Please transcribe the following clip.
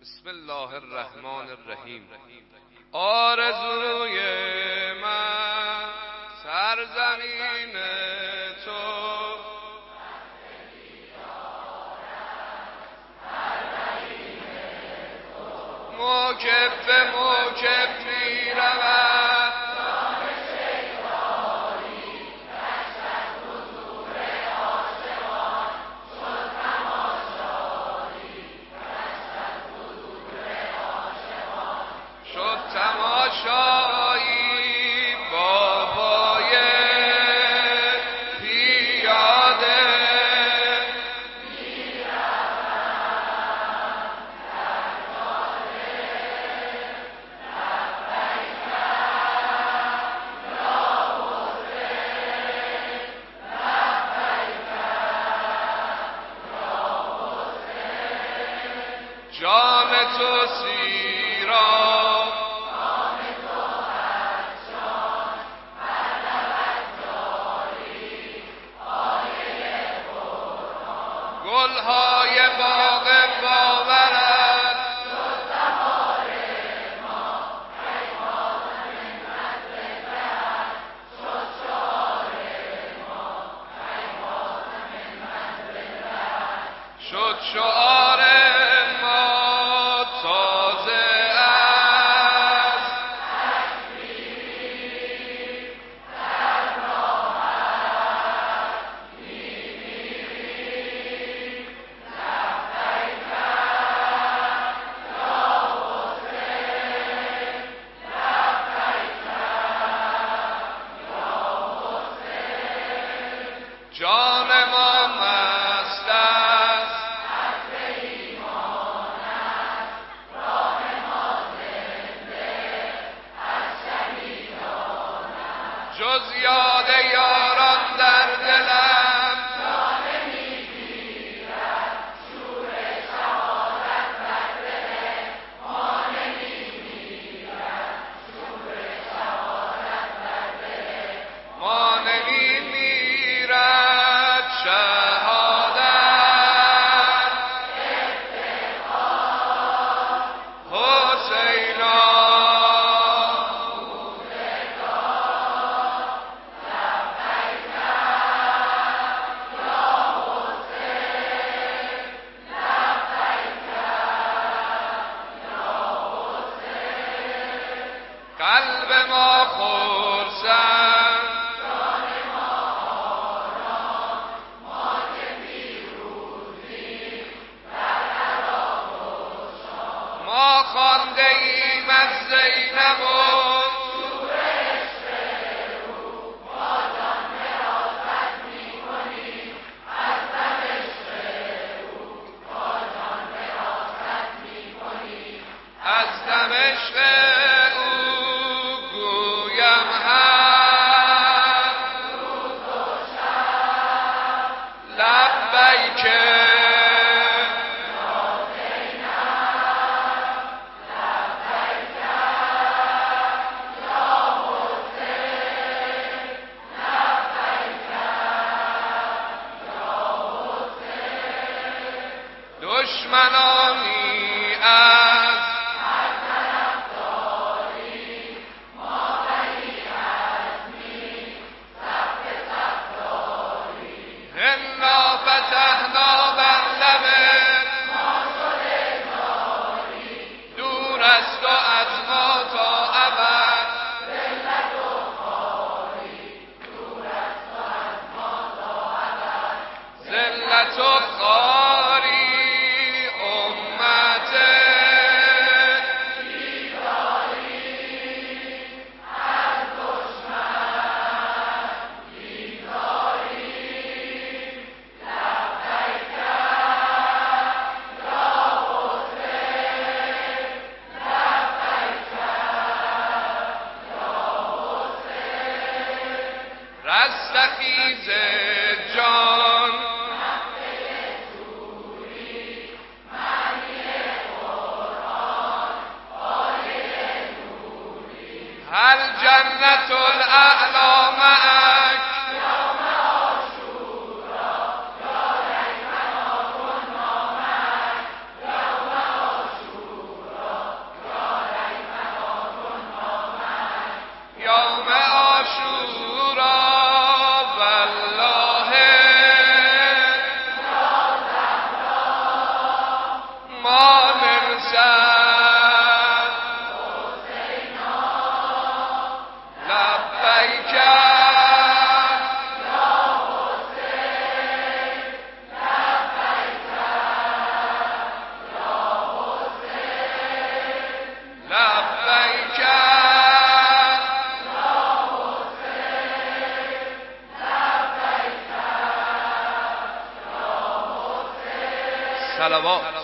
بسم الله الرحمن الرحیم. آرزوی من سرزمین تو، موکب به موکب می رود، شد تماشایی بابای پیاده، جان تو سیرا گلهای باغ باورت، شد شعار ما تازه از جان ما مست است، جز یاد یاران در دلم، ما نمی میرد شهادت حسینا، قلب ما خرسند، ما خوانده ایم از زینب و از دمشق او گویم هم لبیک دشمنانی از انا فتحنا بر لبت، دور است و از ما تا ابد، ذلت و خواری امت رستخیز جان، هل جنت الاعلی معک، برسد لبیک لبیک صلوات